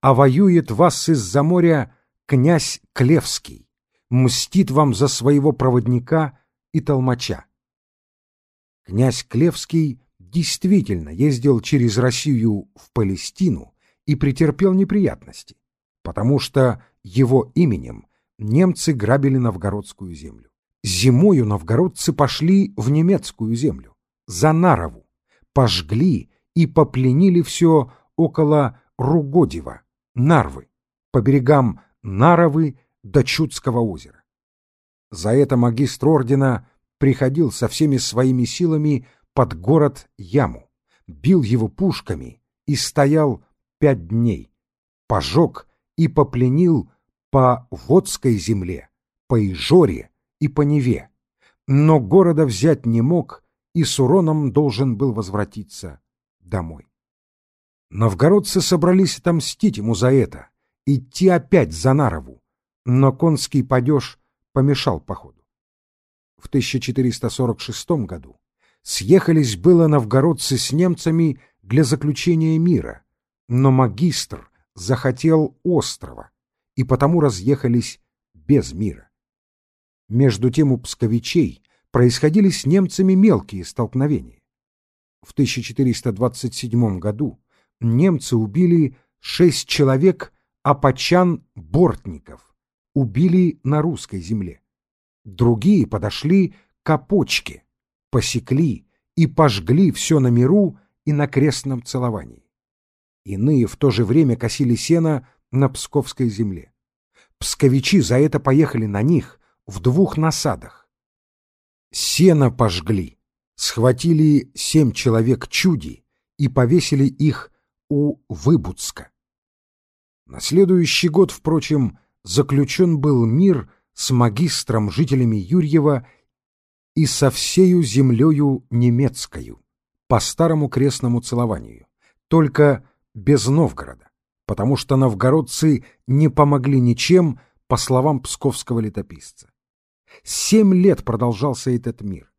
а воюет вас из-за моря князь Клевский, мстит вам за своего проводника и толмача. Князь Клевский действительно ездил через Россию в Палестину и претерпел неприятности, потому что его именем немцы грабили новгородскую землю. Зимою новгородцы пошли в немецкую землю, за Нарову, пожгли и попленили все около Ругодева, Нарвы, по берегам Наровы до Чудского озера. За это магистр ордена приходил со всеми своими силами под город Яму, бил его пушками и стоял 5 дней, пожег и попленил по Водской земле, по Ижоре и по Неве, но города взять не мог и с уроном должен был возвратиться домой. Новгородцы собрались отомстить ему за это, идти опять за Нарову, но конский падеж помешал походу. В 1446 году съехались было новгородцы с немцами для заключения мира, но магистр захотел острова, и потому разъехались без мира. Между тем у псковичей происходили с немцами мелкие столкновения. В 1427 году немцы убили 6 человек апачан-бортников, убили на русской земле. Другие подошли к Опочке, посекли и пожгли все на миру и на крестном целовании. Иные в то же время косили сено на псковской земле. Псковичи за это поехали на них в 2 насадах. Сено пожгли, схватили 7 человек чуди и повесили их у Выбудска. На следующий год, впрочем, заключен был мир с магистром, жителями Юрьева и со всею землею немецкою по старому крестному целованию, только без Новгорода, потому что новгородцы не помогли ничем, по словам псковского летописца. 7 лет продолжался этот мир.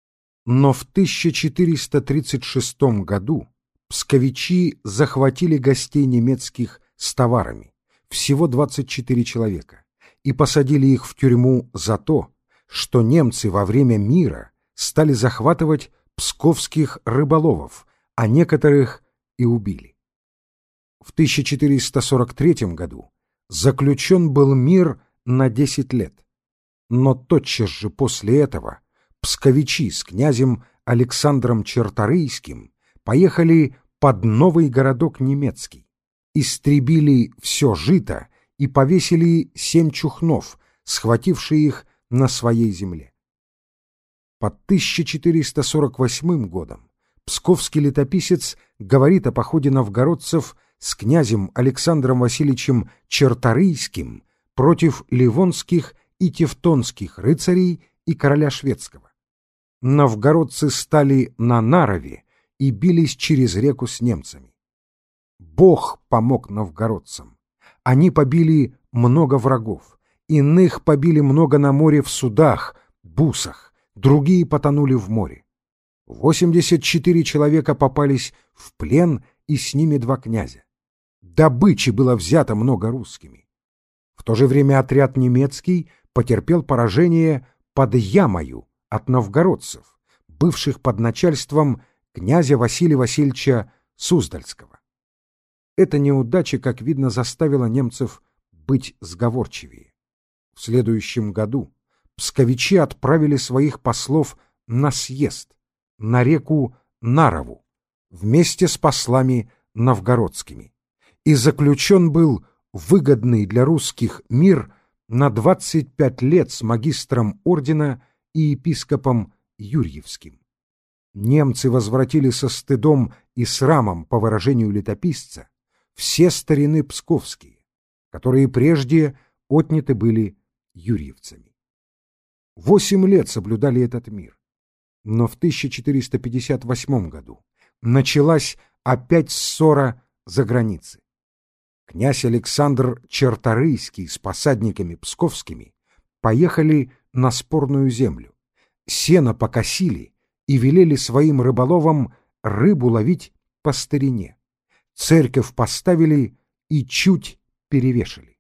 Но в 1436 году псковичи захватили гостей немецких с товарами, всего 24 человека, и посадили их в тюрьму за то, что немцы во время мира стали захватывать псковских рыболовов, а некоторых и убили. В 1443 году заключен был мир на 10 лет, но тотчас же после этого псковичи с князем Александром Черторийским поехали под новый городок немецкий, истребили все жито и повесили 7 чухнов, схватившие их на своей земле. Под 1448 годом псковский летописец говорит о походе новгородцев с князем Александром Васильевичем Черторийским против ливонских и тевтонских рыцарей и короля шведского. Новгородцы стали на Нарове и бились через реку с немцами. Бог помог новгородцам. Они побили много врагов, иных побили много на море в судах, бусах, другие потонули в море. 84 человека попались в плен, и с ними 2 князя. Добычи было взято много русскими. В то же время отряд немецкий потерпел поражение под Ямою от новгородцев, бывших под начальством князя Василия Васильевича Суздальского. Эта неудача, как видно, заставила немцев быть сговорчивее. В следующем году псковичи отправили своих послов на съезд, на реку Нарову, вместе с послами новгородскими, и заключен был выгодный для русских мир на 25 лет с магистром ордена и епископом Юрьевским. Немцы возвратили со стыдом и срамом, по выражению летописца, все старины псковские, которые прежде отняты были юрьевцами. 8 лет соблюдали этот мир, но в 1458 году началась опять ссора за границей. Князь Александр Черторийский с посадниками псковскими поехали на спорную землю, сено покосили и велели своим рыболовам рыбу ловить по старине. Церковь поставили и чуть перевешали.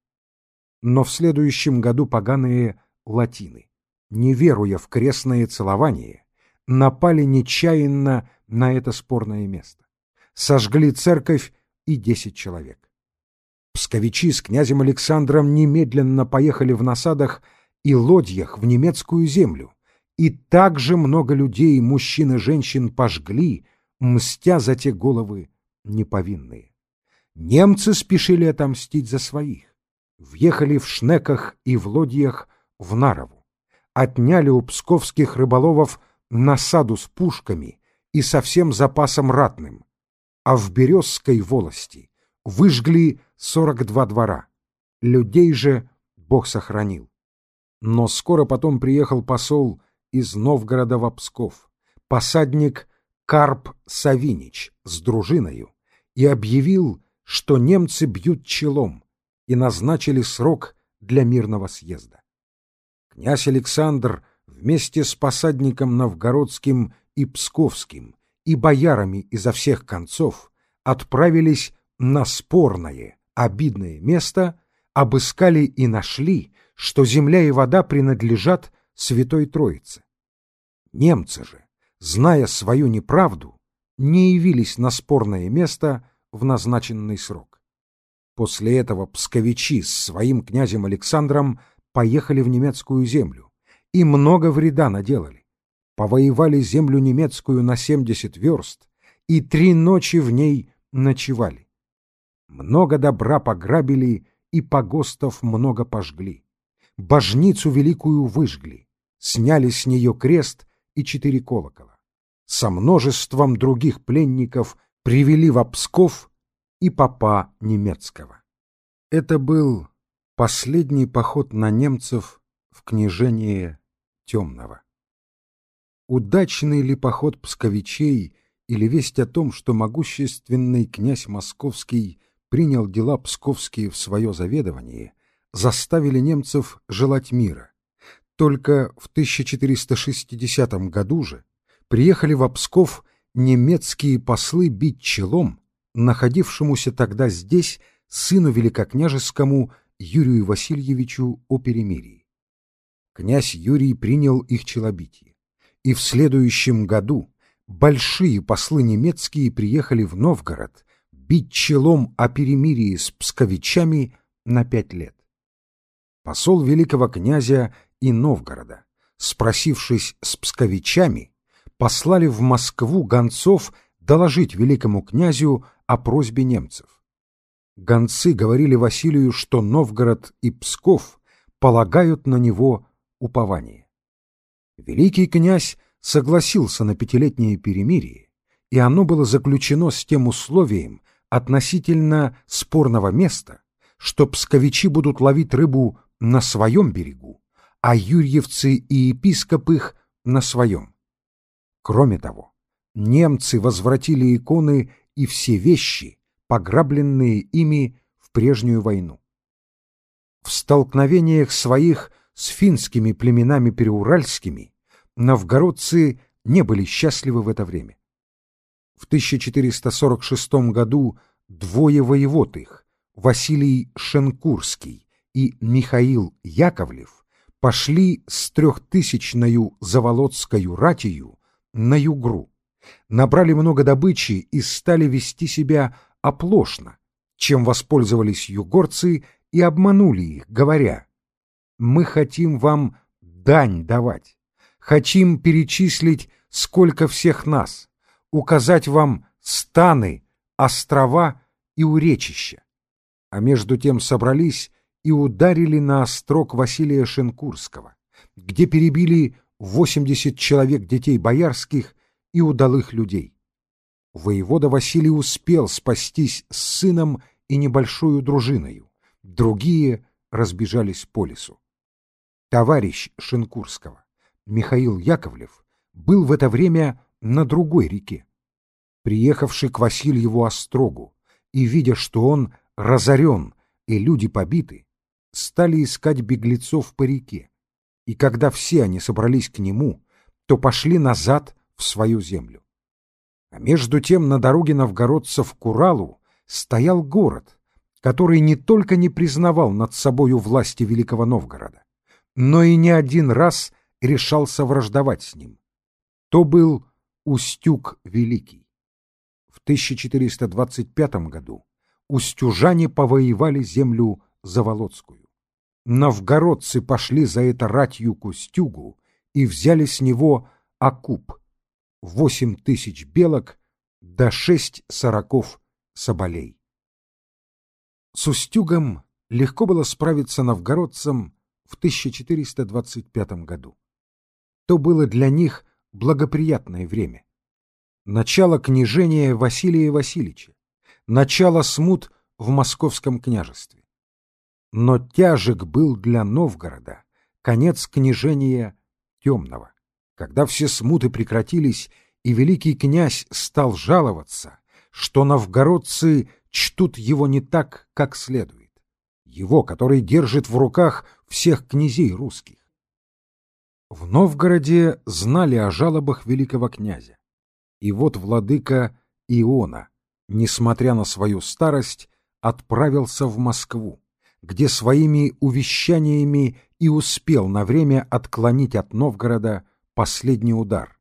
Но в следующем году поганые латины, не веруя в крестное целование, напали нечаянно на это спорное место. Сожгли церковь и 10 человек. Псковичи с князем Александром немедленно поехали в насадах и лодьях в немецкую землю, и также много людей, мужчин и женщин, пожгли, мстя за те головы неповинные. Немцы спешили отомстить за своих. Въехали в шнеках и в лодьях в Нарову, отняли у псковских рыболовов насаду с пушками и со всем запасом ратным, а в Березской волости выжгли 42 двора. Людей же Бог сохранил. Но скоро потом приехал посол из Новгорода во Псков, посадник Карп Савинич с дружиною, и объявил, что немцы бьют челом, и назначили срок для мирного съезда. Князь Александр вместе с посадником новгородским и псковским и боярами изо всех концов отправились на спорное, обидное место, обыскали и нашли, что земля и вода принадлежат Святой Троице. Немцы же, зная свою неправду, не явились на спорное место в назначенный срок. После этого псковичи с своим князем Александром поехали в немецкую землю и много вреда наделали. Повоевали землю немецкую на 70 верст и 3 ночи в ней ночевали. Много добра пограбили и погостов много пожгли. Божницу великую выжгли, сняли с нее крест и 4 колокола. Со множеством других пленников привели во Псков и попа немецкого. Это был последний поход на немцев в княжение Темного. Удачный ли поход псковичей или весть о том, что могущественный князь Московский принял дела псковские в свое заведование, заставили немцев желать мира. Только в 1460 году же приехали во Псков немецкие послы бить челом находившемуся тогда здесь сыну великокняжескому Юрию Васильевичу о перемирии. Князь Юрий принял их челобитие, и в следующем году большие послы немецкие приехали в Новгород бить челом о перемирии с псковичами на 5 лет. Посол великого князя и Новгорода, спросившись с псковичами, послали в Москву гонцов доложить великому князю о просьбе немцев. Гонцы говорили Василию, что Новгород и Псков полагают на него упование. Великий князь согласился на 5-летнее перемирие, и оно было заключено с тем условием относительно спорного места, что псковичи будут ловить рыбу на своем берегу, а юрьевцы и епископ их на своем. Кроме того, немцы возвратили иконы и все вещи, пограбленные ими в прежнюю войну. В столкновениях своих с финскими племенами переуральскими новгородцы не были счастливы в это время. В 1446 году 2 воевод их, Василий Шенкурский и Михаил Яковлев, пошли с 3000-ною заволоцкою ратию на Югру, набрали много добычи и стали вести себя оплошно, чем воспользовались югорцы и обманули их, говоря: «Мы хотим вам дань давать, хотим перечислить, сколько всех нас, указать вам станы, острова и уречища». А между тем собрались и ударили на острог Василия Шенкурского, где перебили 80 человек детей боярских и удалых людей. Воевода Василий успел спастись с сыном и небольшую дружиною, другие разбежались по лесу. Товарищ Шенкурского, Михаил Яковлев, был в это время на другой реке. Приехавший к Васильеву острогу и видя, что он разорен и люди побиты, стали искать беглецов по реке, и когда все они собрались к нему, то пошли назад в свою землю. А между тем на дороге новгородцев к Уралу стоял город, который не только не признавал над собою власти Великого Новгорода, но и не один раз решался враждовать с ним. То был Устюг Великий. В 1425 году устюжане повоевали землю Заволоцкую. Новгородцы пошли за это ратью к Устюгу и взяли с него окуп — 8000 белок до 6 сороков соболей. С Устюгом легко было справиться новгородцам в 1425 году. То было для них благоприятное время. Начало княжения Василия Васильевича, начало смут в Московском княжестве. Но тяжек был для Новгорода конец княжения Темного, когда все смуты прекратились, и великий князь стал жаловаться, что новгородцы чтут его не так, как следует. Его, который держит в руках всех князей русских. В Новгороде знали о жалобах великого князя. И вот владыка Иона, несмотря на свою старость, отправился в Москву, где своими увещаниями и успел на время отклонить от Новгорода последний удар.